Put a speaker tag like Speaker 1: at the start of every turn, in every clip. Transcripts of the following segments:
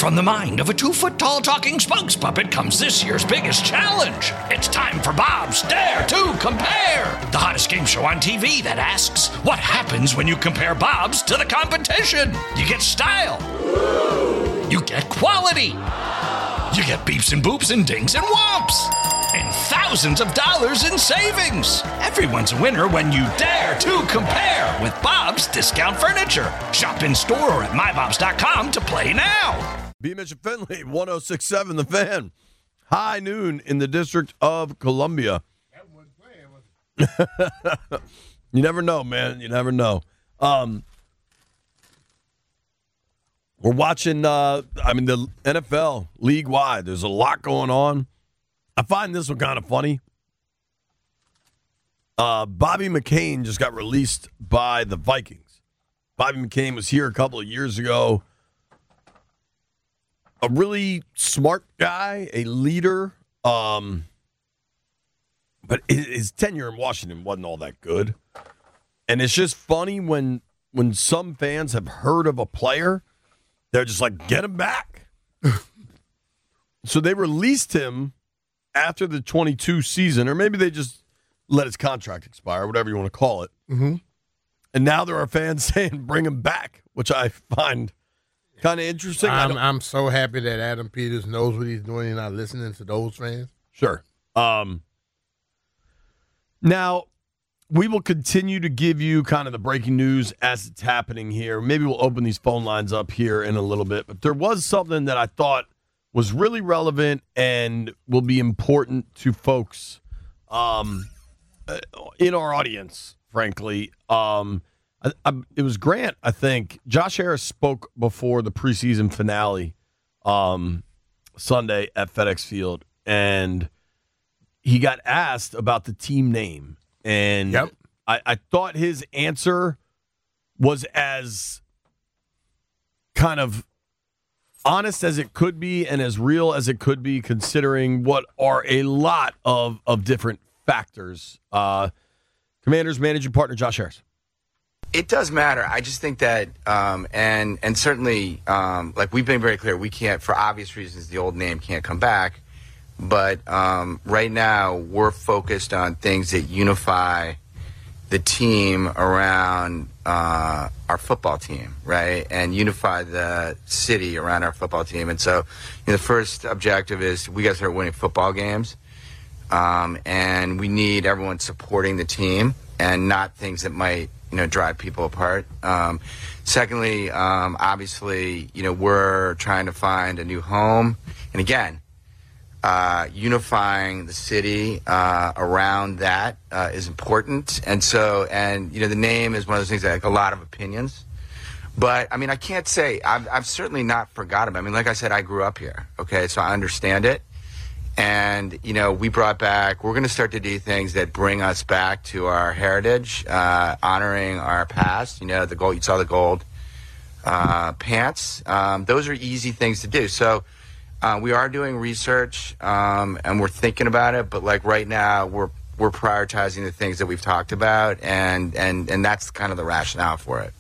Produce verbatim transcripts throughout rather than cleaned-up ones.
Speaker 1: From the mind of a two-foot-tall talking spokes puppet comes this year's biggest challenge. It's time for Bob's Dare to Compare, the hottest game show on T V that asks, what happens when you compare Bob's to the competition? You get style. You get quality. You get beeps and boops and dings and whomps. And thousands of dollars in savings. Everyone's a winner when you dare to compare with Bob's Discount Furniture. Shop in store or at my bobs dot com to play now.
Speaker 2: B. Mitchell Finley, one oh six point seven The Fan. High noon in the District of Columbia.
Speaker 3: That wasn't playing, was it?
Speaker 2: You never know, man. You never know. Um, we're watching, uh, I mean, the N F L league-wide. There's a lot going on. I find this one kind of funny. Uh, Bobby McCain just got released by the Vikings. Bobby McCain was here a couple of years ago. A really smart guy, a leader. Um, but his tenure in Washington wasn't all that good. And it's just funny when when some fans have heard of a player, they're just like, get him back. So they released him after the twenty-two season, or maybe they just let his contract expire, whatever you want to call it.
Speaker 3: Mm-hmm.
Speaker 2: And now there are fans saying, bring him back, which I find kind of interesting.
Speaker 3: I'm, I'm so happy that Adam Peters knows what he's doing and not listening to those fans.
Speaker 2: Sure. Um, now, we will continue to give you kind of the breaking news as it's happening here. Maybe we'll open these phone lines up here in a little bit. But there was something that I thought was really relevant and will be important to folks um, in our audience, frankly. Um, I, I, it was Grant, I think. Josh Harris spoke before the preseason finale um, Sunday at FedEx Field, and he got asked about the team name. And
Speaker 3: yep.
Speaker 2: I, I thought his answer was as kind of honest as it could be and as real as it could be, considering what are a lot of, of different factors. Uh, Commanders managing partner Josh Harris.
Speaker 4: It does matter. I just think that, um, and and certainly, um, like we've been very clear, we can't, for obvious reasons, the old name can't come back. But um, right now, we're focused on things that unify the team around uh, our football team, right? And unify the city around our football team. And so, you know, the first objective is we got to start winning football games. Um, and we need everyone supporting the team and not things that might, you know, drive people apart. Um, secondly, um, obviously, you know, we're trying to find a new home. And again, uh, unifying the city uh, around that uh, is important. And so, and, you know, the name is one of those things that like a lot of opinions. But, I mean, I can't say, I've, I've certainly not forgotten. I mean, like I said, I grew up here, okay? So I understand it. And, you know, we brought back, we're going to start to do things that bring us back to our heritage, uh, honoring our past. You know, the gold, you saw the gold uh, pants. Um, those are easy things to do. So uh, we are doing research um, and we're thinking about it. But like right now, we're we're prioritizing the things that we've talked about. And, and, and that's kind of the rationale for it.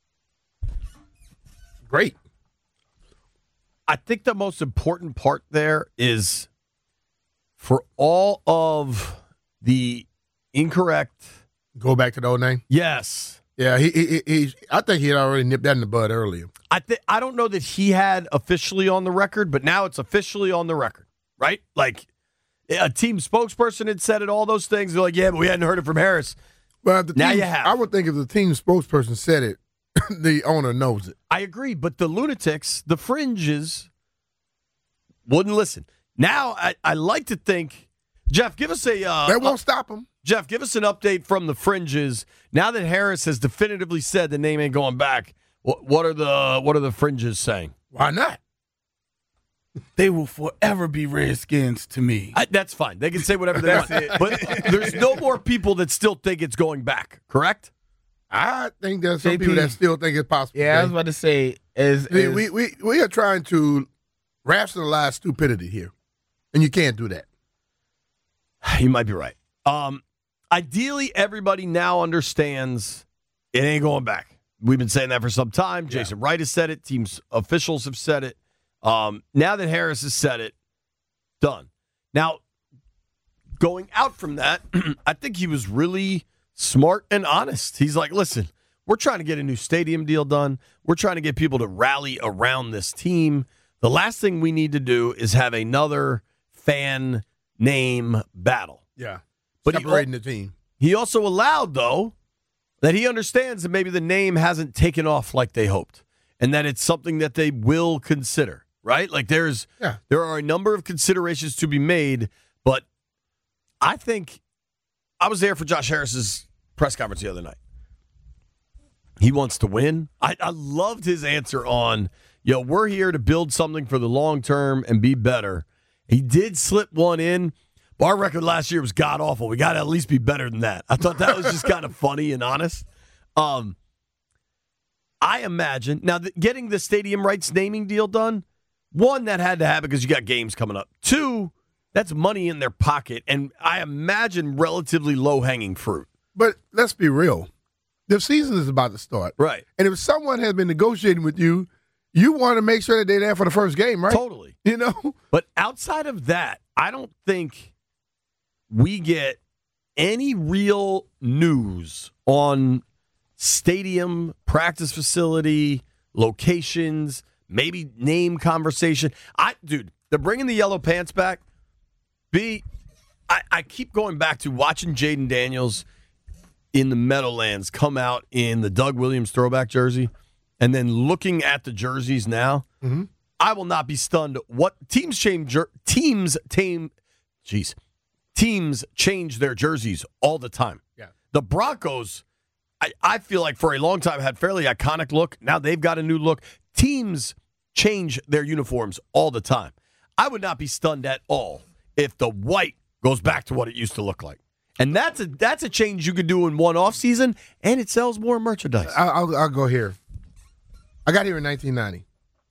Speaker 3: Great.
Speaker 2: I think the most important part there is, for all of the incorrect,
Speaker 3: go back to the old name.
Speaker 2: Yes,
Speaker 3: yeah. He, he, he I think he had already nipped that in the bud earlier.
Speaker 2: I think I don't know that he had officially on the record, but now it's officially on the record, right? Like a team spokesperson had said it. All those things. They're like, yeah, but we hadn't heard it from Harris.
Speaker 3: Well, the
Speaker 2: now
Speaker 3: team,
Speaker 2: you have.
Speaker 3: I would think if the team spokesperson said it, the owner knows it.
Speaker 2: I agree, but the lunatics, the fringes, wouldn't listen. Now, I, I like to think, Jeff, give us a... Uh,
Speaker 3: that won't
Speaker 2: uh,
Speaker 3: stop him.
Speaker 2: Jeff, give us an update from the fringes. Now that Harris has definitively said the name ain't going back, what, what are the what are the fringes saying?
Speaker 3: Why not?
Speaker 5: They will forever be Redskins to me.
Speaker 2: I, that's fine. They can say whatever they want. But there's no more people that still think it's going back, correct?
Speaker 3: I think there's some
Speaker 5: J P,
Speaker 3: people that still think it's possible.
Speaker 5: Yeah, I was about to say, as,
Speaker 3: See,
Speaker 5: as
Speaker 3: we, we, we are trying to rationalize stupidity here, and you can't do that.
Speaker 2: You might be right. Um, ideally, everybody now understands it ain't going back. We've been saying that for some time. Jason yeah. Wright has said it. Teams officials have said it. Um, now that Harris has said it, done. Now, going out from that, I think he was really smart and honest. He's like, listen, we're trying to get a new stadium deal done. We're trying to get people to rally around this team. The last thing we need to do is have another fan name battle.
Speaker 3: Yeah.
Speaker 2: But
Speaker 3: separating
Speaker 2: he,
Speaker 3: the team.
Speaker 2: He also allowed, though, that he understands that maybe the name hasn't taken off like they hoped and that it's something that they will consider, right? Like there's
Speaker 3: yeah.
Speaker 2: there are a number of considerations to be made, but I think I was there for Josh Harris's press conference the other night. He wants to win. I, I loved his answer on, yo, we're here to build something for the long term and be better. He did slip one in. Our record last year was god-awful. We got to at least be better than that. I thought that was just kind of funny and honest. Um, I imagine, now the, getting the stadium rights naming deal done, one, that had to happen because you got games coming up. Two, that's money in their pocket, and I imagine relatively low-hanging fruit.
Speaker 3: But let's be real. The season is about to start.
Speaker 2: Right.
Speaker 3: And if someone has been negotiating with you, you want to make sure that they're there for the first game, right?
Speaker 2: Totally.
Speaker 3: You know?
Speaker 2: But outside of that, I don't think we get any real news on stadium, practice facility, locations, maybe name conversation. I, dude, they're bringing the yellow pants back. B, I, I keep going back to watching Jaden Daniels in the Meadowlands come out in the Doug Williams throwback jersey and then looking at the jerseys now.
Speaker 3: Mm-hmm.
Speaker 2: I will not be stunned. What teams change? Jer- teams tame. Jeez. Teams change their jerseys all the time.
Speaker 3: Yeah.
Speaker 2: The Broncos, I, I feel like for a long time had fairly iconic look. Now they've got a new look. Teams change their uniforms all the time. I would not be stunned at all if the white goes back to what it used to look like. And that's a that's a change you could do in one off season, and it sells more merchandise.
Speaker 3: I'll, I'll, I'll go here. I got here in nineteen ninety.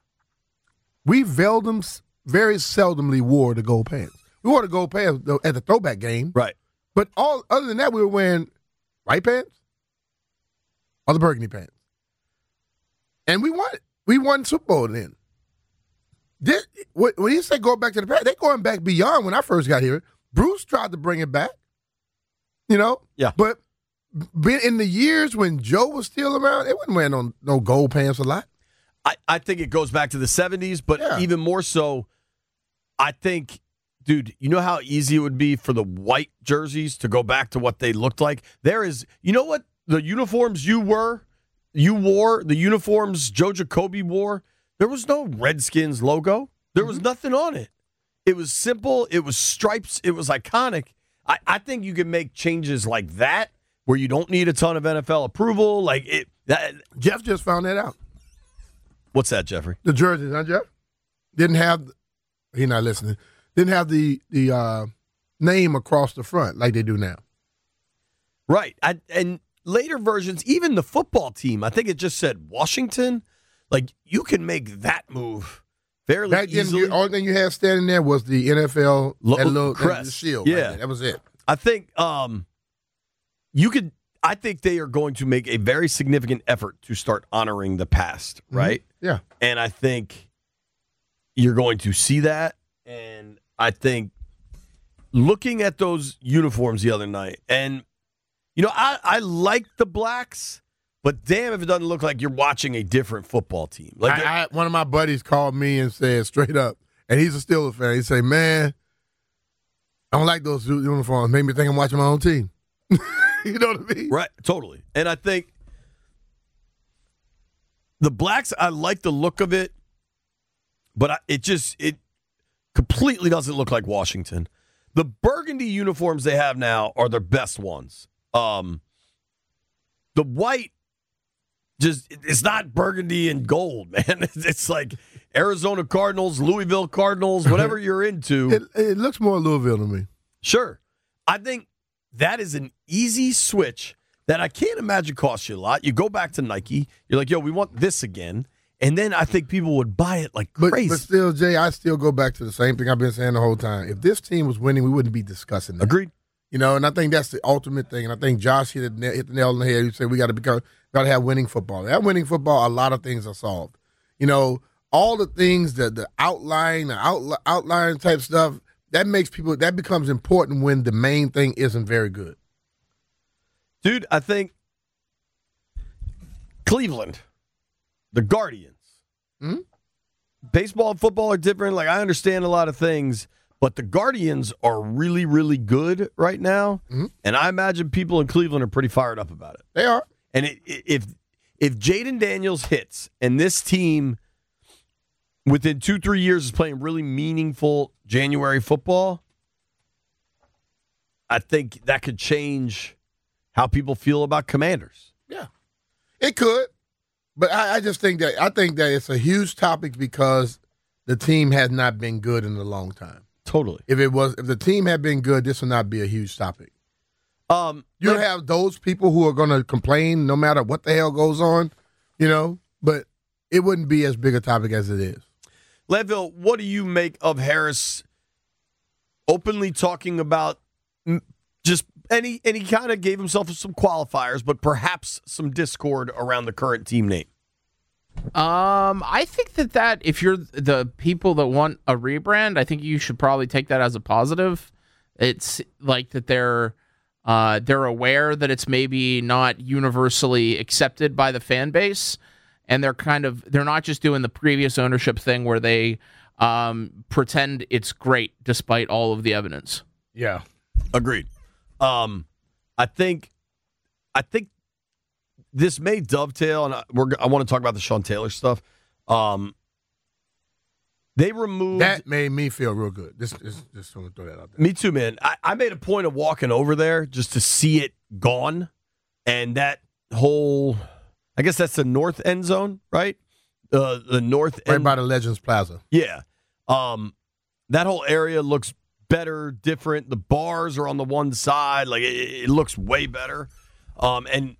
Speaker 3: We Veldums very seldomly wore the gold pants. We wore the gold pants at the throwback game.
Speaker 2: Right.
Speaker 3: But all other than that, we were wearing white pants or the burgundy pants. And we won it. We won Super Bowl then. This, when you say go back to the past, they're going back beyond when I first got here. Bruce tried to bring it back. You know?
Speaker 2: Yeah.
Speaker 3: But in the years when Joe was still around, they wasn't wearing no, no gold pants a lot.
Speaker 2: I, I think it goes back to the seventies, but
Speaker 3: Yeah.
Speaker 2: even more so, I think, dude, you know how easy it would be for the white jerseys to go back to what they looked like? There is, you know what? The uniforms you were, you wore, the uniforms Joe Jacoby wore, there was no Redskins logo. There was mm-hmm. nothing on it. It was simple. It was stripes. It was iconic. I, I think you can make changes like that where you don't need a ton of N F L approval. Like it. That,
Speaker 3: Jeff just found that out.
Speaker 2: What's that, Jeffrey?
Speaker 3: The jerseys, huh, Jeff? Didn't have, he's not listening, didn't have the the uh, name across the front like they do now.
Speaker 2: Right. I, and later versions, even the football team, I think it just said Washington. Like, you can make that move fairly
Speaker 3: Back then,
Speaker 2: easily.
Speaker 3: the only thing you had standing there was the N F L
Speaker 2: Lo-
Speaker 3: that little
Speaker 2: crest.
Speaker 3: that shield.
Speaker 2: Yeah.
Speaker 3: Right there. That was it.
Speaker 2: I think um, you could. I think they are going to make a very significant effort to start honoring the past, right?
Speaker 3: Mm-hmm. Yeah.
Speaker 2: And I think you're going to see that. And I think looking at those uniforms the other night, and, you know, I, I like the blacks, but damn if it doesn't look like you're watching a different football team. Like
Speaker 3: I, I, one of my buddies called me and said straight up, and he's a Steelers fan. He said, man, I don't like those uniforms. Made me think I'm watching my own team. You know what I mean?
Speaker 2: Right, totally. And I think the blacks, I like the look of it, but I, it just, it completely doesn't look like Washington. The burgundy uniforms they have now are their best ones. Um, the white, just, it's not burgundy and gold, man. It's like Arizona Cardinals, Louisville Cardinals, whatever you're into.
Speaker 3: It, it looks more Louisville to me.
Speaker 2: Sure. I think that is an easy switch that I can't imagine costs you a lot. You go back to Nike. You're like, yo, we want this again. And then I think people would buy it like
Speaker 3: But,
Speaker 2: crazy.
Speaker 3: but still, Jay, I still go back to the same thing I've been saying the whole time. If this team was winning, we wouldn't be discussing that.
Speaker 2: Agreed.
Speaker 3: You know, and I think that's the ultimate thing. And I think Josh hit, it, hit the nail on the head. He said we got to become, got to have winning football. That winning football, a lot of things are solved. You know, all the things, the the outline, the outli- outline type stuff, that makes people, that becomes important when the main thing isn't very good.
Speaker 2: Dude, I think Cleveland, the Guardians,
Speaker 3: mm-hmm.
Speaker 2: baseball and football are different. Like, I understand a lot of things, but the Guardians are really, really good right now.
Speaker 3: Mm-hmm.
Speaker 2: And I imagine people in Cleveland are pretty fired up about it.
Speaker 3: They are.
Speaker 2: And it, if if Jaden Daniels hits and this team within two, three years is playing really meaningful January football, I think that could change how people feel about Commanders.
Speaker 3: Yeah, it could. But I, I just think that I think that it's a huge topic because the team has not been good in a long time.
Speaker 2: Totally.
Speaker 3: If it was, if the team had been good, this would not be a huge topic.
Speaker 2: Um,
Speaker 3: you have those people who are going to complain no matter what the hell goes on, you know, but it wouldn't be as big a topic as it is.
Speaker 2: Leadville, what do you make of Harris openly talking about just, and he, and he kind of gave himself some qualifiers, but perhaps some discord around the current team name?
Speaker 6: Um, I think that that if you're the people that want a rebrand, I think you should probably take that as a positive. It's like that they're uh, they're aware that it's maybe not universally accepted by the fan base, and they're kind of they're not just doing the previous ownership thing where they um, pretend it's great despite all of the evidence.
Speaker 3: Yeah,
Speaker 2: agreed. Um, I think, I think. This may dovetail, and I, we're, I want to talk about the Sean Taylor stuff. Um, they removed...
Speaker 3: That made me feel real good. Just, just, just want to throw that out there.
Speaker 2: Me too, man. I, I made a point of walking over there just to see it gone, and that whole... I guess that's the north end zone, right? Uh, the north
Speaker 3: right
Speaker 2: end...
Speaker 3: by the Legends Plaza.
Speaker 2: Yeah. Um, that whole area looks better, different. The bars are on the one side. Like, it, it looks way better. Um, and...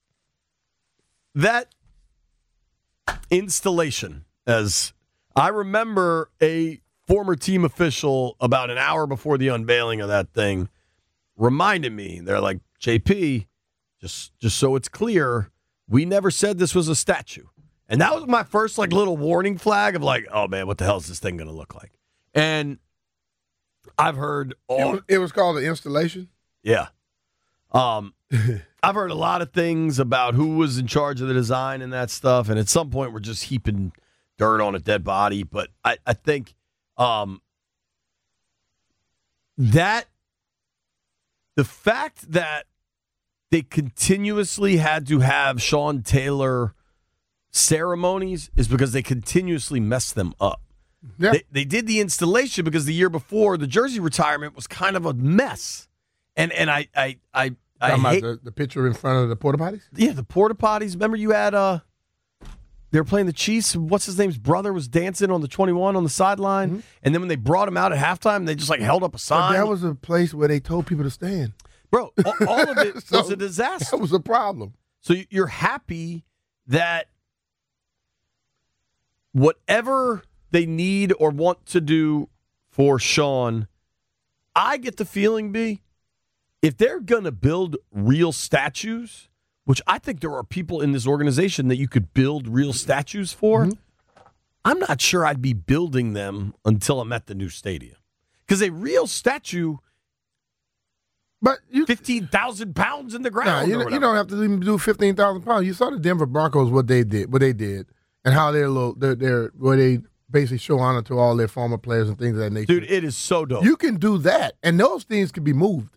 Speaker 2: That installation, as I remember a former team official about an hour before the unveiling of that thing reminded me, they're like, J P, just just so it's clear, we never said this was a statue. And that was my first like little warning flag of like, oh man, what the hell is this thing going to look like? And I've heard all...
Speaker 3: It was, it was called the installation?
Speaker 2: Yeah. Um, I've heard a lot of things about who was in charge of the design and that stuff, and at some point we're just heaping dirt on a dead body. But I, I think um, that the fact that they continuously had to have Sean Taylor ceremonies is because they continuously messed them up.
Speaker 3: Yeah.
Speaker 2: They, they did the installation because the year before the jersey retirement was kind of a mess. And and I I I, I
Speaker 3: Talking
Speaker 2: hate,
Speaker 3: about the, the picture in front of the porta potties?
Speaker 2: yeah, the porta potties. Remember you had uh they were playing the Chiefs. What's his name's brother was dancing on the twenty-one on the sideline,
Speaker 3: Mm-hmm.
Speaker 2: and then when they brought him out at halftime, they just like held up a
Speaker 3: But
Speaker 2: sign.
Speaker 3: that was a place where they told people to stand.
Speaker 2: Bro, all, all of it
Speaker 3: So,
Speaker 2: was a disaster.
Speaker 3: That was a problem.
Speaker 2: So you're happy that whatever they need or want to do for Sean, I get the feeling, B, if they're going to build real statues, which I think there are people in this organization that you could build real statues for, mm-hmm. I'm not sure I'd be building them until I'm at the new stadium. Because a real statue,
Speaker 3: but you
Speaker 2: fifteen thousand pounds in the ground.
Speaker 3: Nah, you, you don't have to even do fifteen thousand pounds. You saw the Denver Broncos, what they did, what they did, and how they're little, they're, they're where they basically show honor to all their former players and things of that nature.
Speaker 2: Dude, it is so dope.
Speaker 3: You can do that, and those things can be moved.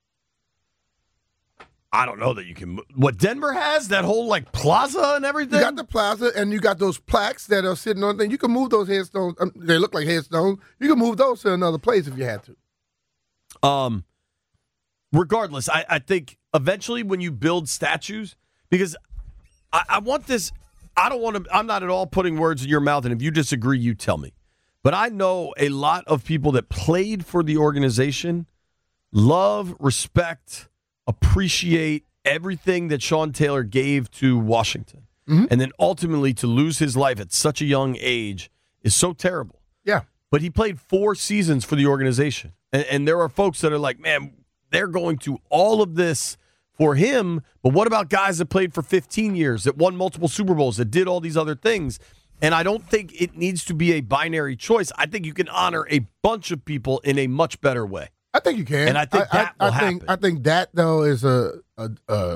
Speaker 2: I don't know that you can. What Denver has, that whole like plaza and everything.
Speaker 3: You got the plaza, and you got those plaques that are sitting on things. You can move those headstones. Um, they look like headstones. You can move those to another place if you had to.
Speaker 2: Um, regardless, I, I think eventually when you build statues, because I, I want this. I don't want to. I'm not at all putting words in your mouth, and if you disagree, you tell me. But I know a lot of people that played for the organization, love, respect, appreciate everything that Sean Taylor gave to Washington. Mm-hmm. And then ultimately to lose his life at such a young age is so terrible.
Speaker 3: Yeah.
Speaker 2: But he played four seasons for the organization. And, and there are folks that are like, man, they're going to all of this for him. But what about guys that played for fifteen years, that won multiple Super Bowls, that did all these other things? And I don't think it needs to be a binary choice. I think you can honor a bunch of people in a much better way.
Speaker 3: I think you can.
Speaker 2: And I think that
Speaker 3: I,
Speaker 2: will
Speaker 3: I think,
Speaker 2: happen.
Speaker 3: I think that, though, is a, a, a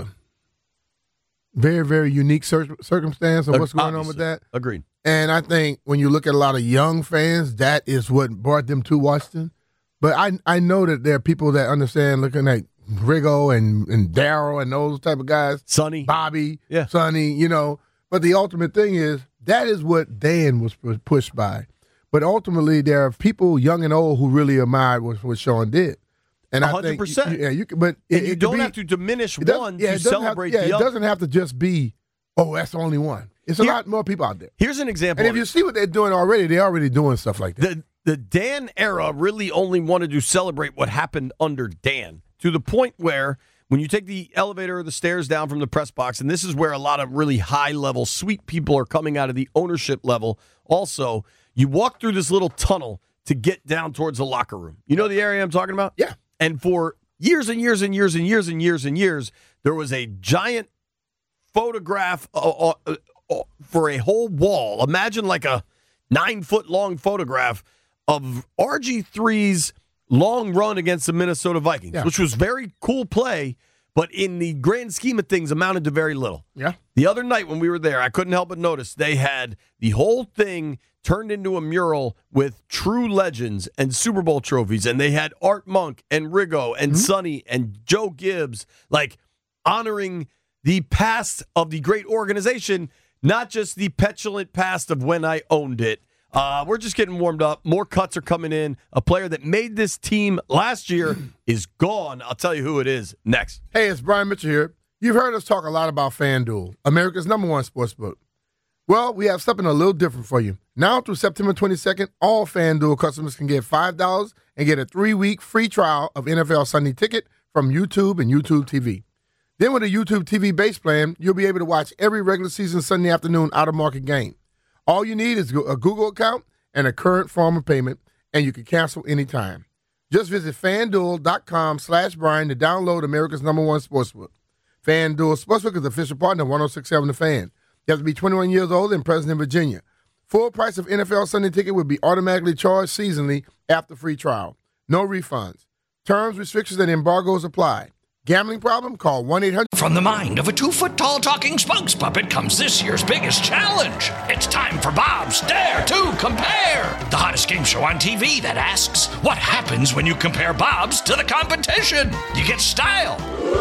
Speaker 3: very, very unique cir- circumstance of what's going on with
Speaker 2: Obviously.
Speaker 3: that.
Speaker 2: Agreed.
Speaker 3: And I think when you look at a lot of young fans, that is what brought them to Washington. But I I know that there are people that understand looking at Riggo and, and Darryl and those type of guys.
Speaker 2: Sonny.
Speaker 3: Bobby,
Speaker 2: Yeah.
Speaker 3: Sonny, you know. But the ultimate thing is, that is what Dan was pu- pushed by. But ultimately, there are people, young and old, who really admired what, what Sean did. And I
Speaker 2: one hundred percent.
Speaker 3: think, yeah, you can, but
Speaker 2: And
Speaker 3: it,
Speaker 2: you
Speaker 3: it
Speaker 2: don't
Speaker 3: be,
Speaker 2: have to diminish
Speaker 3: it doesn't-
Speaker 2: one
Speaker 3: yeah,
Speaker 2: to
Speaker 3: it doesn't
Speaker 2: celebrate
Speaker 3: have, yeah,
Speaker 2: the
Speaker 3: it
Speaker 2: other.
Speaker 3: doesn't have to just be, oh, that's the only one. It's a
Speaker 2: Here-
Speaker 3: lot more people out there.
Speaker 2: Here's an example.
Speaker 3: And if
Speaker 2: of
Speaker 3: you
Speaker 2: it.
Speaker 3: see what they're doing already, they're already doing stuff like that.
Speaker 2: the the Dan era really only wanted to celebrate what happened under Dan, to the point where when you take the elevator or the stairs down from the press box, and this is where a lot of really high-level, sweet people are coming out of the ownership level also, you walk through this little tunnel to get down towards the locker room. You know the area I'm talking about?
Speaker 3: Yeah.
Speaker 2: And for years and years and years and years and years and years, there was a giant photograph uh, uh, uh, for a whole wall. Imagine like a nine-foot-long photograph of R G three's long run against the Minnesota Vikings,
Speaker 3: Yeah.
Speaker 2: which was very cool play, but in the grand scheme of things amounted to very little.
Speaker 3: Yeah.
Speaker 2: The other night when we were there, I couldn't help but notice they had the whole thing turned into a mural with true legends and Super Bowl trophies, and they had Art Monk and Riggo and
Speaker 3: Mm-hmm.
Speaker 2: Sonny and Joe Gibbs, like honoring the past of the great organization, not just the petulant past of when I owned it. Uh, we're just getting warmed up. More cuts are coming in. A player that made this team last year is gone. I'll tell you who it is next.
Speaker 3: Hey, it's Brian Mitchell here. You've heard us talk a lot about FanDuel, America's number one sportsbook. Well, we have something a little different for you. Now through September twenty-second, all FanDuel customers can get five dollars and get a three-week free trial of N F L Sunday Ticket from YouTube and YouTube T V. Then with a YouTube T V base plan, you'll be able to watch every regular season Sunday afternoon out-of-market game. All you need is a Google account and a current form of payment, and you can cancel anytime. Just visit FanDuel.com slash Brian to download America's number one sportsbook. FanDuel Sportsbook is the official partner of one oh six point seven The Fan. You have to be twenty-one years old and present in Virginia. Full price of N F L Sunday Ticket will be automatically charged seasonally after free trial. No refunds. Terms, restrictions, and embargoes apply. Gambling problem? Call one eight hundred
Speaker 1: From the mind of a two-foot-tall talking spokes puppet comes this year's biggest challenge. It's time for Bob's Dare to Compare, the hottest game show on T V that asks, what happens when you compare Bob's to the competition? You get style.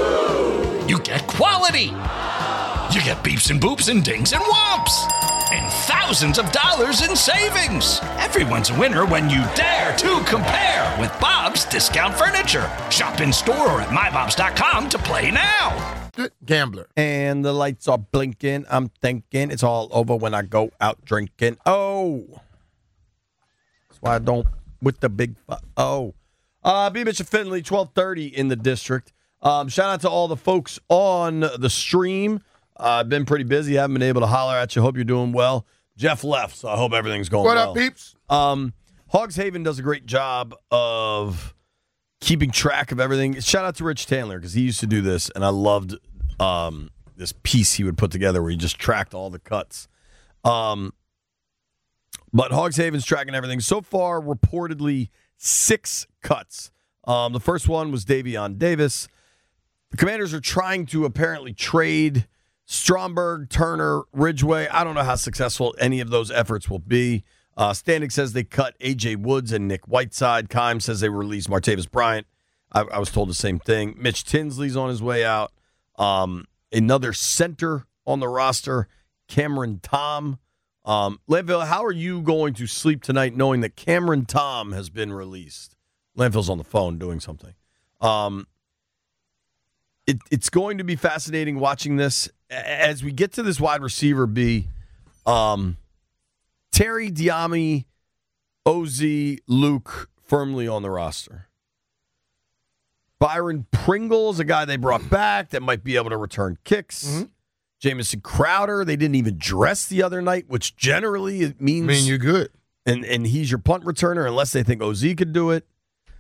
Speaker 1: You get quality. You get beeps and boops and dings and whomps. And thousands of dollars in savings. Everyone's a winner when you dare to compare with Bob's Discount Furniture. Shop in store or at my bobs dot com to play now.
Speaker 3: Gambler.
Speaker 2: And the lights are blinking. I'm thinking it's all over when I go out drinking. Oh. That's why I don't with the big fu- oh. Uh, B. Mitchell Finley, twelve thirty in the district. Um, shout out to all the folks on the stream. Uh, I've been pretty busy. Haven't been able to holler at you. Hope you're doing well. Jeff left, so I hope everything's going
Speaker 3: What
Speaker 2: well.
Speaker 3: up, peeps?
Speaker 2: Um, Hogs Haven does a great job of keeping track of everything. Shout out to Rich Taylor because he used to do this, and I loved um, this piece he would put together where he just tracked all the cuts. Um, but Hogs Haven's tracking everything. So far, reportedly, six cuts. Um, the first one was Davion Davis. The Commanders are trying to apparently trade Stromberg, Turner, Ridgeway. I don't know how successful any of those efforts will be. Uh, Standing says they cut A J. Woods and Nick Whiteside. Kime says they released Martavis Bryant. I, I was told the same thing. Mitch Tinsley's on his way out. Um, another center on the roster, Cameron Tom. Um, Landfill, how are you going to sleep tonight knowing that Cameron Tom has been released? Landfill's on the phone doing something. Um, it, it's going to be fascinating watching this. As we get to this wide receiver B, um, Terry, Diami, O Z, Luke firmly on the roster. Byron Pringle is a guy they brought back that might be able to return kicks. Mm-hmm. Jamison Crowder, they didn't even dress the other night, which generally it means
Speaker 3: I mean, you're good.
Speaker 2: And, and he's your punt returner unless they think O Z could do it.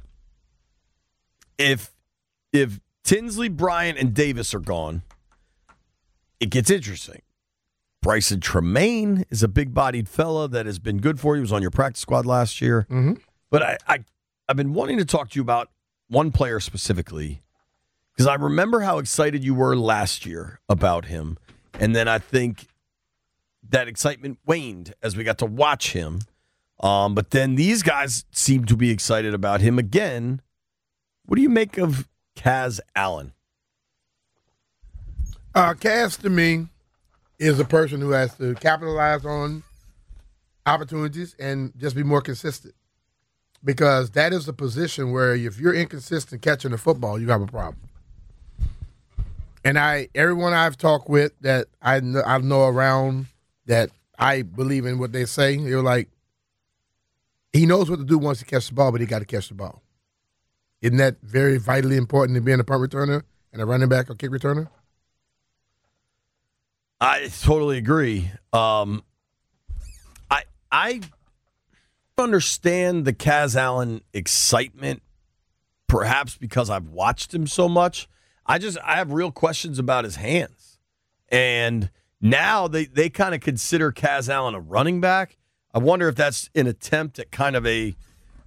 Speaker 2: If if Tinsley, Bryant, and Davis are gone, it gets interesting. Bryson Tremaine is a big-bodied fella that has been good for you. He was on your practice squad last year.
Speaker 3: Mm-hmm.
Speaker 2: But I, I, I've been wanting to talk to you about one player specifically because I remember how excited you were last year about him. And then I think that excitement waned as we got to watch him. Um, but then these guys seem to be excited about him again. What do you make of Kaz Allen?
Speaker 3: Uh, Kaz, to me, is a person who has to capitalize on opportunities and just be more consistent. Because that is a position where if you're inconsistent catching the football, you have a problem. And I, everyone I've talked with that I know, I know around that I believe in what they say, they're like, he knows what to do once he catches the ball, but he got to catch the ball. Isn't that very vitally important in being a punt returner and a running back or kick returner?
Speaker 2: I totally agree. Um, I I understand the Kaz Allen excitement, perhaps because I've watched him so much. I just I have real questions about his hands. And now they, they kind of consider Kaz Allen a running back. I wonder if that's an attempt at kind of a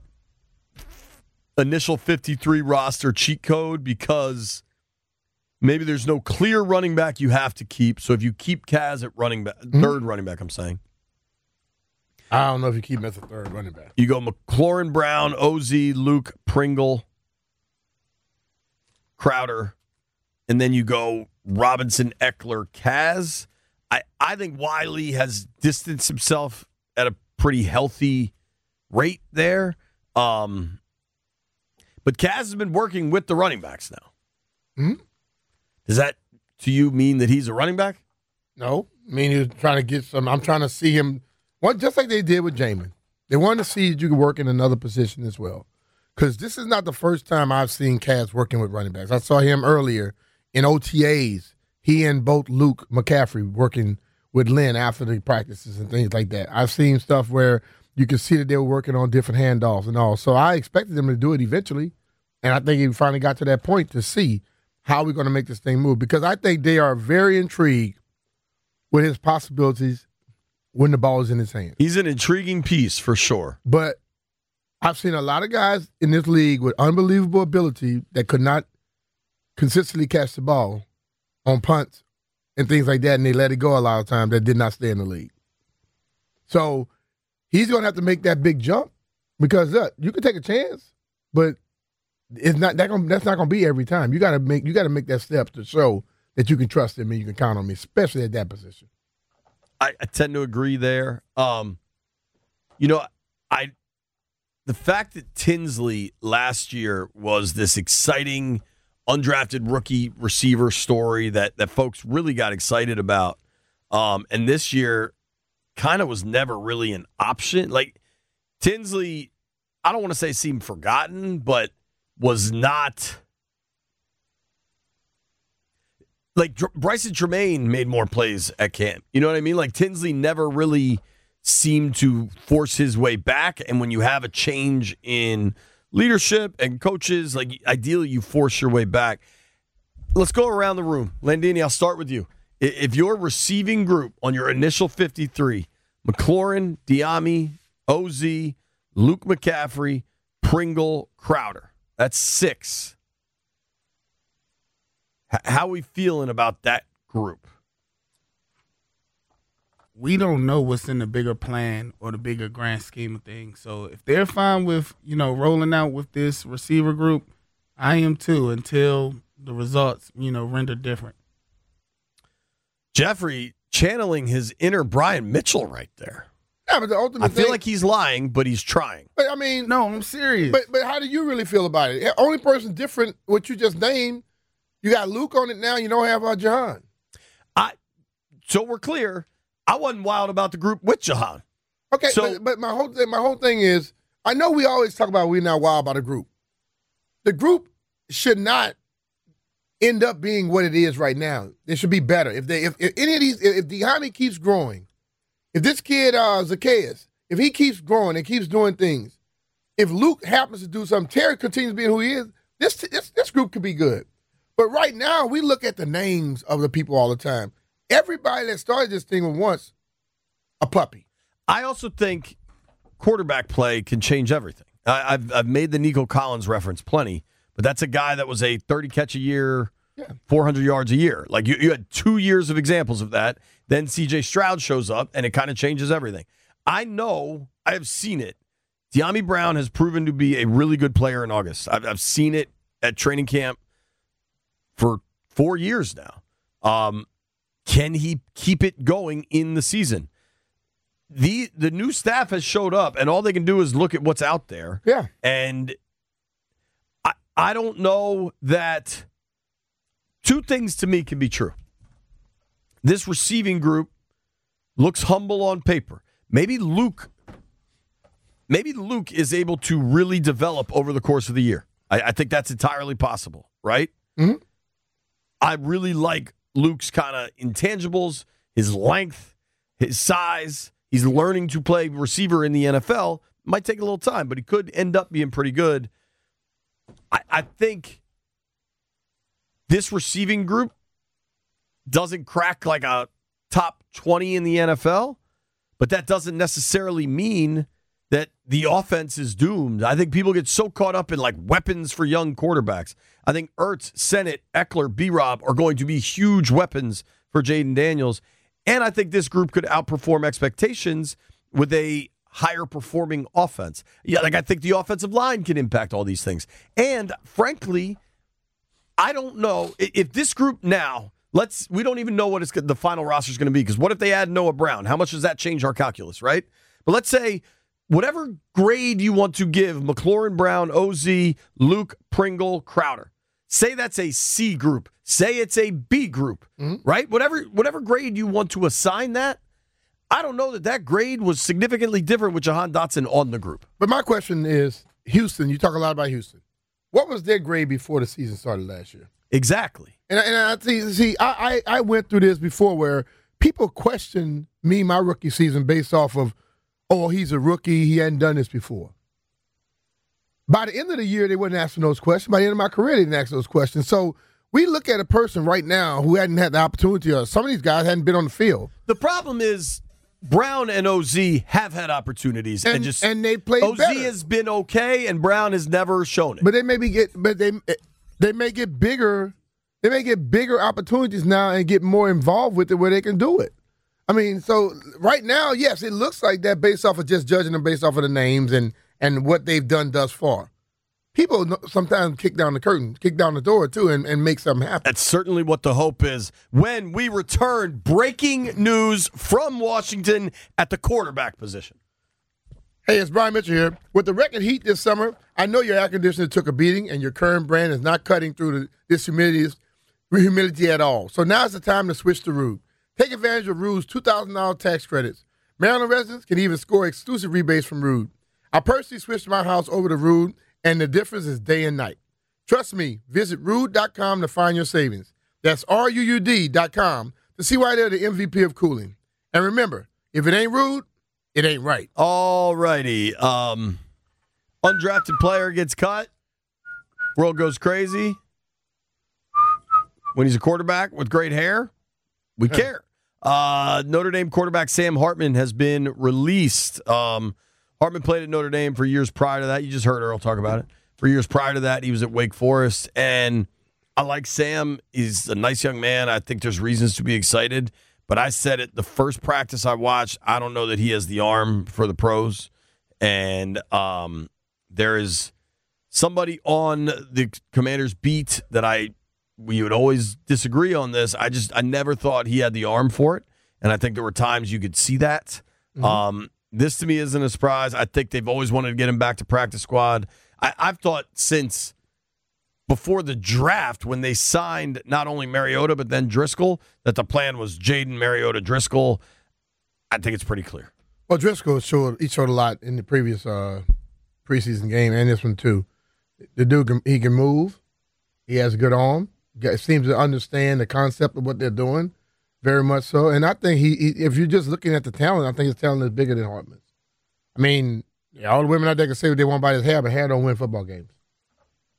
Speaker 2: initial fifty-three roster cheat code because maybe there's no clear running back you have to keep. So if you keep Kaz at running back, mm-hmm. third running back, I'm saying.
Speaker 3: I don't know if you keep him as a third running back.
Speaker 2: You go McLaurin Brown, O Z, Luke, Pringle, Crowder, and then you go Robinson, Eckler, Kaz. I, I think Wiley has distanced himself at a pretty healthy rate there. Um, but Kaz has been working with the running backs now.
Speaker 3: Mm-hmm.
Speaker 2: Does that, to you, mean that he's a running back?
Speaker 3: No. I mean, he's trying to get some. I'm trying to see him, what, just like they did with Jamin. They wanted to see that you could work in another position as well. Because this is not the first time I've seen Kaz working with running backs. I saw him earlier in O T As. He and both Luke McCaffrey working with Lynn after the practices and things like that. I've seen stuff where you can see that they were working on different handoffs and all. So I expected them to do it eventually. And I think he finally got to that point to see how we're going to make this thing move. Because I think they are very intrigued with his possibilities when the ball is in his hand.
Speaker 2: He's an intriguing piece for sure.
Speaker 3: But I've seen a lot of guys in this league with unbelievable ability that could not consistently catch the ball on punts and things like that, and they let it go a lot of times that did not stay in the league. So he's going to have to make that big jump because uh, you can take a chance, but it's not that gonna, that's not going to be every time. You got to make you got to make that step to show that you can trust him and you can count on me, especially at that position.
Speaker 2: I, I tend to agree there. Um, you know, I the fact that Tinsley last year was this exciting undrafted rookie receiver story that that folks really got excited about, um, and this year kind of was never really an option. Like Tinsley, I don't want to say seemed forgotten, but was not like Dr- Bryson Tremaine made more plays at camp. You know what I mean? Like Tinsley never really seemed to force his way back. And when you have a change in leadership and coaches, like ideally you force your way back. Let's go around the room. Landini, I'll start with you. If your receiving group on your initial fifty-three, McLaurin, Diami, O Z, Luke McCaffrey, Pringle, Crowder, that's six. H- how are we feeling about that group?
Speaker 5: We don't know what's in the bigger plan or the bigger grand scheme of things. So if they're fine with, you know, rolling out with this receiver group, I am too, until the results, you know, render different.
Speaker 2: Jeffrey channeling his inner Brian Mitchell right there.
Speaker 3: Yeah, but the ultimate
Speaker 2: I feel
Speaker 3: thing,
Speaker 2: like he's lying, but he's trying.
Speaker 3: But I mean,
Speaker 5: No, I'm serious.
Speaker 3: But but how do you really feel about it? The only person different, what you just named, you got Luke on it now. You don't have uh, Jahan.
Speaker 2: I so we're clear. I wasn't wild about the group with Jahan.
Speaker 3: Okay,
Speaker 2: So-
Speaker 3: but, but my whole thing, my whole thing is, I know we always talk about we're not wild about a group. The group should not end up being what it is right now. It should be better. If they, if, if any of these, if, if Dhani keeps growing, if this kid uh, Zacchaeus, if he keeps growing and keeps doing things, if Luke happens to do something, Terry continues being who he is, this this this group could be good. But right now, we look at the names of the people all the time. everybody that started this thing was once a puppy.
Speaker 2: I also think quarterback play can change everything. I, I've I've made the Nico Collins reference plenty, but that's a guy that was a thirty catch a year, yeah. four hundred yards a year. Like you, you had two years of examples of that. Then C J Stroud shows up, and it kind of changes everything. I know, I have seen it. Dyami Brown has proven to be a really good player in August. I've, I've seen it at training camp for four years now. Um, can he keep it going in the season? The the new staff has showed up, and all they can do is look at what's out there.
Speaker 3: Yeah.
Speaker 2: And I I don't know that two things to me can be true. This receiving group looks humble on paper. Maybe Luke maybe Luke is able to really develop over the course of the year. I, I think that's entirely possible, right?
Speaker 3: Mm-hmm.
Speaker 2: I really like Luke's kind of intangibles, his length, his size. He's learning to play receiver in the N F L. Might take a little time, but he could end up being pretty good. I, I think this receiving group doesn't crack like a top twenty in the N F L, but that doesn't necessarily mean that the offense is doomed. I think people get so caught up in like weapons for young quarterbacks. I think Ertz, Sennett, Eckler, B-Rob are going to be huge weapons for Jaden Daniels. And I think this group could outperform expectations with a higher performing offense. Yeah, like I think the offensive line can impact all these things. And frankly, I don't know if this group now, let's we don't even know what it's, the final roster is going to be, because what if they add Noah Brown? How much does that change our calculus, right? But let's say whatever grade you want to give McLaurin, Brown, O Z, Luke, Pringle, Crowder, say that's a C group. Say it's a B group, mm-hmm. right? Whatever whatever grade you want to assign that, I don't know that that grade was significantly different with Jahan Dotson on the group.
Speaker 3: But my question is, Houston, you talk a lot about Houston. What was their grade before the season started last year?
Speaker 2: Exactly.
Speaker 3: And, and I see, see I, I, I went through this before where people questioned me, my rookie season, based off of, oh, he's a rookie, he hadn't done this before. By the end of the year, they wasn't asking those questions. By the end of my career, they didn't ask those questions. So we look at a person right now who hadn't had the opportunity, or some of these guys hadn't been on the field.
Speaker 2: The problem is Brown and O Z have had opportunities, and,
Speaker 3: and
Speaker 2: just
Speaker 3: and they played
Speaker 2: O Z
Speaker 3: better.
Speaker 2: has been okay, and Brown has never shown it.
Speaker 3: But they maybe get, but they they may get bigger. They may get bigger opportunities now and get more involved with it where they can do it. I mean, so right now, yes, it looks like that based off of just judging them based off of the names and and what they've done thus far. People sometimes kick down the curtain, kick down the door, too, and, and make something happen.
Speaker 2: That's certainly what the hope is. When we return, breaking news from Washington at the quarterback position.
Speaker 3: Hey, it's Brian Mitchell here. With the record heat this summer, I know your air conditioner took a beating and your current brand is not cutting through the, this humidity, humidity at all. So now's the time to switch to Ruud. Take advantage of Ruud's two thousand dollars tax credits. Maryland residents can even score exclusive rebates from Ruud. I personally switched my house over to Ruud, and the difference is day and night. Trust me, visit Ruud dot com to find your savings. That's R U U D dot com to see why they're the M V P of cooling. And remember, if it ain't Ruud, it ain't right.
Speaker 2: All righty. Um, undrafted player gets cut. World goes crazy. When he's a quarterback with great hair, we care. Uh, Notre Dame quarterback Sam Hartman has been released. Um, Hartman played at Notre Dame for years prior to that. You just heard Earl talk about it. For years prior to that, he was at Wake Forest. And I like Sam. He's a nice young man. I think there's reasons to be excited. But I said it the first practice I watched, I don't know that he has the arm for the pros. And um, there is somebody on the Commander's beat that I we would always disagree on this. I just I never thought he had the arm for it. And I think there were times you could see that. Mm-hmm. Um This, to me, isn't a surprise. I think they've always wanted to get him back to practice squad. I, I've thought since before the draft, when they signed not only Mariota but then Driscoll, that the plan was Jaden, Mariota, Driscoll. I think it's pretty clear.
Speaker 3: Well, Driscoll showed he showed a lot in the previous uh, preseason game and this one too. The dude, can, he can move. He has a good arm. He seems to understand the concept of what they're doing. Very much so. And I think he, he, if you're just looking at the talent, I think his talent is bigger than Hartman's. I mean, yeah, all the women out there can say what they want about his hair, but hair don't win football games.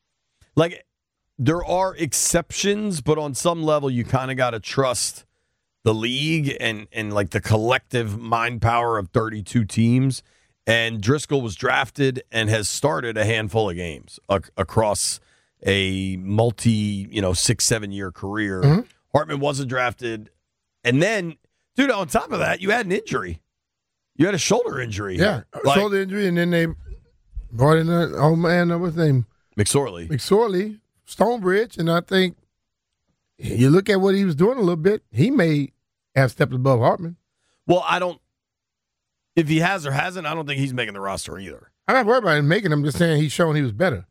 Speaker 2: Like, there are exceptions, but on some level, you kind of got to trust the league and, and like the collective mind power of thirty-two teams. And Driscoll was drafted and has started a handful of games ac- across a multi, you know, six, seven year career. Mm-hmm. Hartman wasn't drafted. And then, dude, on top of that, you had an injury. You had a shoulder injury.
Speaker 3: Yeah,
Speaker 2: like,
Speaker 3: shoulder injury, and then they brought in the oh man, what's his name?
Speaker 2: McSorley.
Speaker 3: McSorley, Stonebridge, and I think you look at what he was doing a little bit, he may have stepped above Hartman.
Speaker 2: Well, I don't. If he has or hasn't, I don't think he's making the roster either.
Speaker 3: I'm not worried about him making him. Just saying he's showing he was better.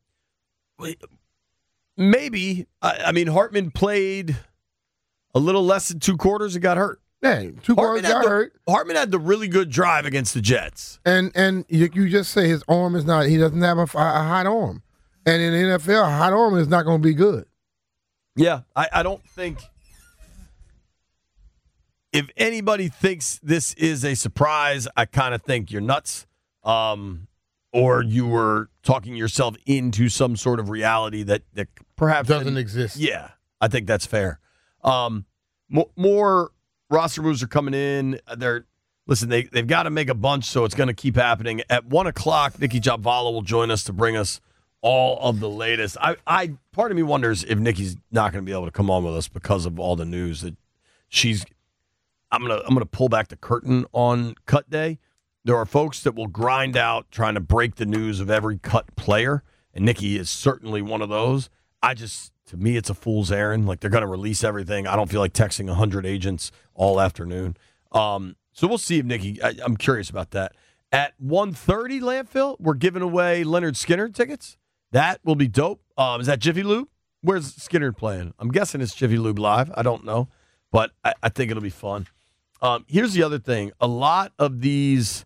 Speaker 2: Maybe. I, I mean, Hartman played a little less than two quarters and got hurt.
Speaker 3: Yeah, two quarters got
Speaker 2: the,
Speaker 3: hurt.
Speaker 2: Hartman had the really good drive against the Jets.
Speaker 3: And and you, you just say his arm is not, he doesn't have a, a hot arm. And in the N F L, a hot arm is not going to be good.
Speaker 2: Yeah, I, I don't think, if anybody thinks this is a surprise, I kind of think you're nuts. Um, or you were talking yourself into some sort of reality that, that perhaps
Speaker 3: doesn't exist.
Speaker 2: Yeah, I think that's fair. Um, more, more roster moves are coming in. They're listen. They they've got to make a bunch, so it's going to keep happening. At one o'clock, Nikki Jabvala will join us to bring us all of the latest. I, I part of me wonders if Nikki's not going to be able to come on with us because of all the news that she's. I'm gonna I'm gonna pull back the curtain on cut day. There are folks that will grind out trying to break the news of every cut player, and Nikki is certainly one of those. I just. To me, it's a fool's errand. Like, they're going to release everything. I don't feel like texting one hundred agents all afternoon. Um, so we'll see if Nikki, I, I'm curious about that. At one thirty, Landfill, we're giving away Leonard Skinner tickets. That will be dope. Um, is that Jiffy Lube? Where's Skinner playing? I'm guessing it's Jiffy Lube Live. I don't know. But I, I think it'll be fun. Um, here's the other thing. A lot of these,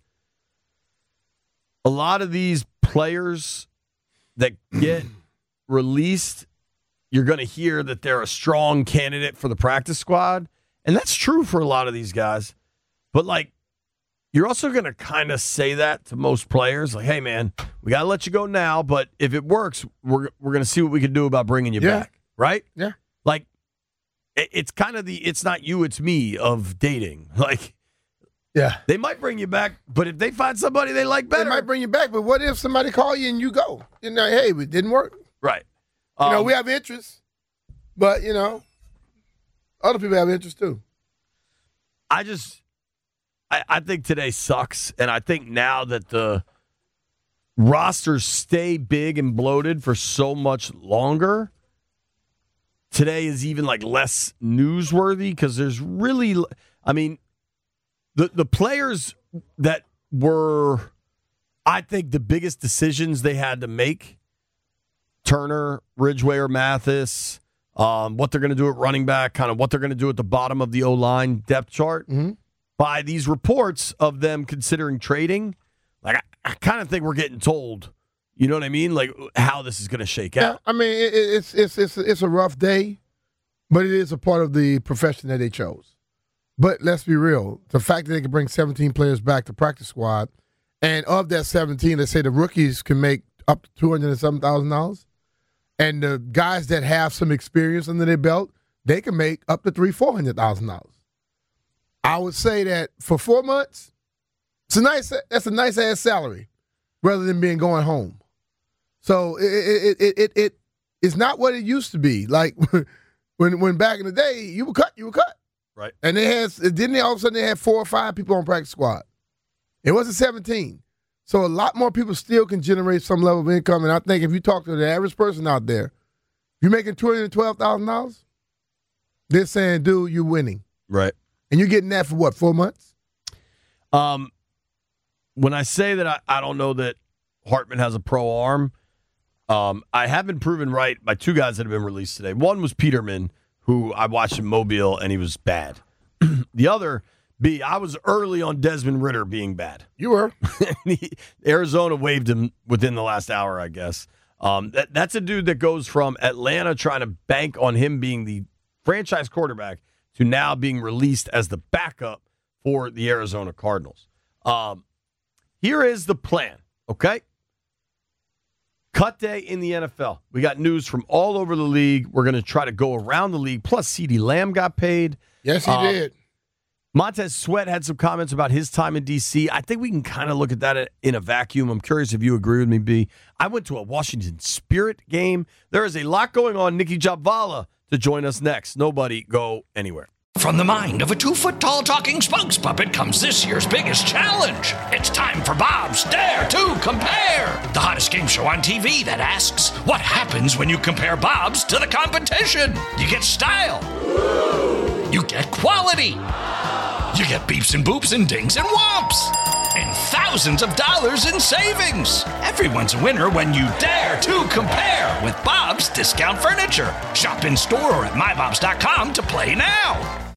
Speaker 2: a lot of these players that get released, you're going to hear that they're a strong candidate for the practice squad. And that's true for a lot of these guys. But, like, you're also going to kind of say that to most players. Like, hey, man, we got to let you go now. But if it works, we're we're going to see what we can do about bringing you
Speaker 3: yeah.
Speaker 2: back. Right?
Speaker 3: Yeah.
Speaker 2: Like, it, it's kind of the it's not you, it's me of dating. Like,
Speaker 3: yeah,
Speaker 2: they might bring you back. But if they find somebody they like better.
Speaker 3: They might bring you back. But what if somebody call you and you go? You know, hey, it didn't work.
Speaker 2: Right.
Speaker 3: You know,
Speaker 2: um,
Speaker 3: we have interest, but, you know, other people have interest too.
Speaker 2: I just, I, I think today sucks. And I think now that the rosters stay big and bloated for so much longer, today is even like less newsworthy because there's really, I mean, the, the players that were, I think, the biggest decisions they had to make, Turner, Ridgeway, or Mathis, um, what they're going to do at running back, kind of what they're going to do at the bottom of the O-line depth chart.
Speaker 3: Mm-hmm.
Speaker 2: By these reports of them considering trading, like I, I kind of think we're getting told, you know what I mean, like how this is going to shake
Speaker 3: yeah,
Speaker 2: out.
Speaker 3: I mean, it, it's it's it's it's a rough day, but it is a part of the profession that they chose. But let's be real: the fact that they can bring seventeen players back to practice squad, and of that seventeen, let's say the rookies can make up to two hundred and seven thousand dollars. And the guys that have some experience under their belt, they can make up to three, four hundred thousand dollars. I would say that for four months, it's a nice. That's a nice ass salary, rather than being going home. So it it it it, it it's not what it used to be. Like when when back in the day, you were cut, you were cut,
Speaker 2: right?
Speaker 3: And they had didn't they all of a sudden they had four or five people on practice squad. It wasn't seventeen. So a lot more people still can generate some level of income. And I think if you talk to the average person out there, if you're making two hundred twelve thousand dollars, they're saying, dude, you're winning.
Speaker 2: Right.
Speaker 3: And you're getting that for what, four months?
Speaker 2: Um, when I say that I, I don't know that Hartman has a pro arm, um, I have been proven right by two guys that have been released today. One was Peterman, who I watched in Mobile, and he was bad. The other... B, I was early on Desmond Ridder being bad.
Speaker 3: You were.
Speaker 2: he, Arizona waived him within the last hour, I guess. Um, that, that's a dude that goes from Atlanta trying to bank on him being the franchise quarterback to now being released as the backup for the Arizona Cardinals. Um, here is the plan, okay? Cut day in the N F L. We got news from all over the league. We're going to try to go around the league. Plus, CeeDee Lamb got paid.
Speaker 3: Yes, he
Speaker 2: um,
Speaker 3: did.
Speaker 2: Montez Sweat had some comments about his time in D C. I think we can kind of look at that in a vacuum. I'm curious if you agree with me, B. I went to a Washington Spirit game. There is a lot going on. Nikki Jhabvala to join us next. Nobody go anywhere.
Speaker 1: From the mind of a two-foot-tall talking spokes puppet comes this year's biggest challenge. It's time for Bob's Dare to Compare, the hottest game show on T V that asks, what happens when you compare Bob's to the competition? You get style. You get quality. You get beeps and boops and dings and whomps. And thousands of dollars in savings. Everyone's a winner when you dare to compare with Bob's Discount Furniture. Shop in store or at my bobs dot com to play now.